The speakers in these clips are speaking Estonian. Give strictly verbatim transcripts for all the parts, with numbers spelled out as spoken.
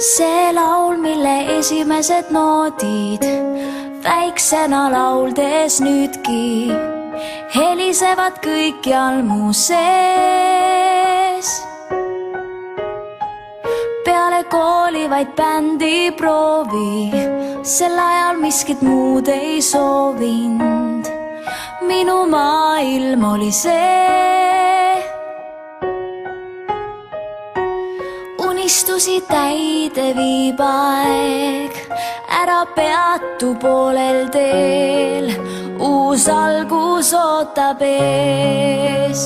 See laul, mille esimesed noodid väiksena lauldes nüüdki helisevad kõikjal mu sees. Peale kooli vaid bändi proovi, sel ajal miskit muud ei soovind. Minu maailm oli see, unistusi täide viib aeg, ära peatu poolel teel, uus algus ootab ees.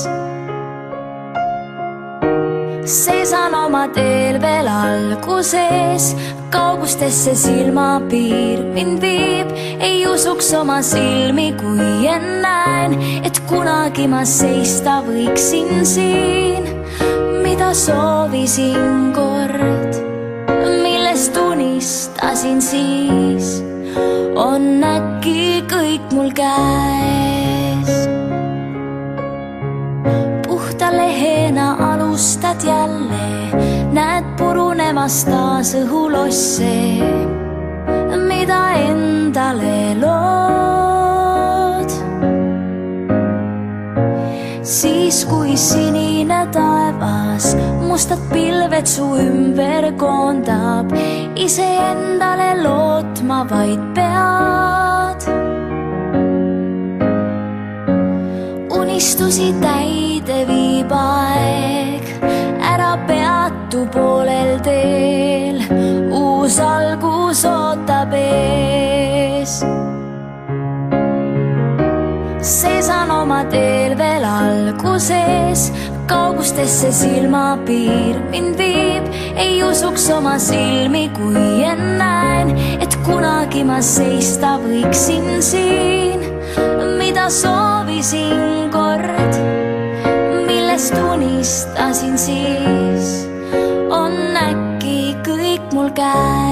Seisan oma teel veel alguses, kaugustesse silmapiir mind viib. Ei usuks oma silmi, kui en näen, et kunagi ma seista võiksin siin. Mida soovisin kord, millest unistasin siis, on äkki kõik mul käes. Puhta lehena alustad jälle, näed purunemas taas õhulosse, mida endale lood. Siis kui sinine taevas mustad pilved su ümber koondab, ise endale lootma vaid pead. Unistusi täide viib aeg, ära peatu poolel teel, uus algus ootab ees. Seisan oma teel veel alguses, kaugustesse silmapiir mind viib. Ei usuks oma silmi, kui en näen, et kunagi ma seista võiksin siin. Mida soovisin kord, millest unistasin siis, on äkki kõik mul käes.